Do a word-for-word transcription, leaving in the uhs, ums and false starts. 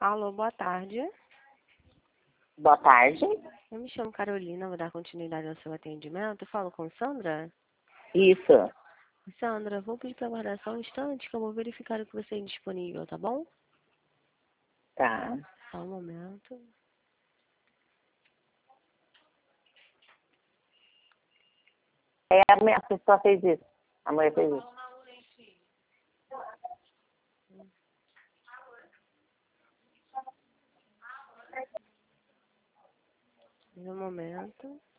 Alô, boa tarde. Boa tarde. Eu me chamo Carolina, vou dar continuidade ao seu atendimento. Eu falo com Sandra? Isso. Sandra, vou pedir para aguardar só um instante que eu vou verificar o que você tem disponível, tá bom? Tá. Só um momento. É, a minha pessoa fez isso. A mulher fez isso. Um momento.